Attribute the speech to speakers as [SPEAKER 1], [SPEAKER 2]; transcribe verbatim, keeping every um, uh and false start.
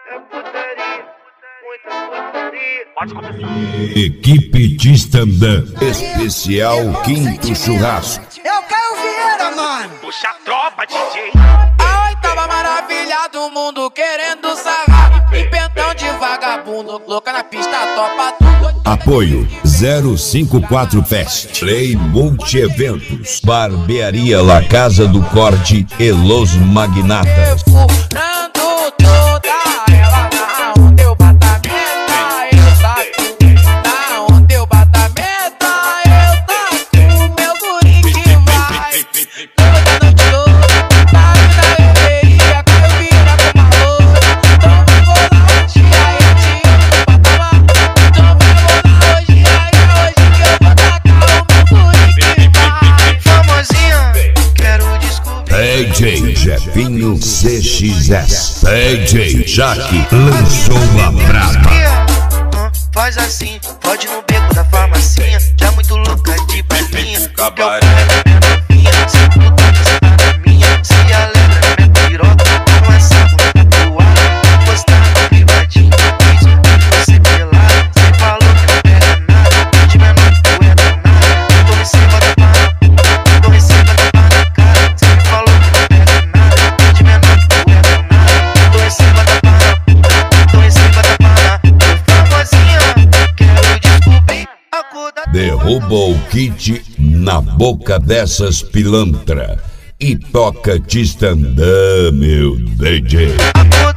[SPEAKER 1] Pode começar.
[SPEAKER 2] Equipe de stand-up especial Quinto Churrasco.
[SPEAKER 3] É o Caio Vieira, mano.
[SPEAKER 1] Puxa a tropa, D J.
[SPEAKER 4] A oitava maravilha do mundo querendo sarrar. E pentão de vagabundo, louca na pista, topa tudo.
[SPEAKER 2] Apoio zero cinco quatro Fest, Play Multi Eventos, Barbearia La Casa do Corte e Los Magnatas.
[SPEAKER 4] Furando toda ela na onde eu bato a meta, eu taco. Na onde eu bato a meta, eu taco. Meu guri que vai toda noite louca, tá na beberia, Caio Vieira com valor. Então vai rolar hoje, aí eu tiro no patamar. Então vai rolar hoje, aí é hoje que eu vou tacar o meu guri que vai.
[SPEAKER 3] Famosinha, quero descobrir.
[SPEAKER 2] D J Jefinho C X S, D J Jaque lançou a braba.
[SPEAKER 3] Faz assim, pode ir no beco da farmacinha. Já muito louca de balinha.
[SPEAKER 1] Cabaré.
[SPEAKER 3] Se tu tá na minha, se alegra minha piroca. Com essa bunda voada, postar no privadinho. Isso que você pelado, cê falou que não pega nada. De menor tu é danada. Tô em cima da barra, tô em cima da barra na cara. Cê falou que não pega nada. De menor tu é danada. Tô em cima da barra, tô em cima da barra. Famosinha, quero descobrir a cor da
[SPEAKER 2] Derruba o kit na boca dessas pilantra e toca de stand-up, meu D J.
[SPEAKER 3] a cor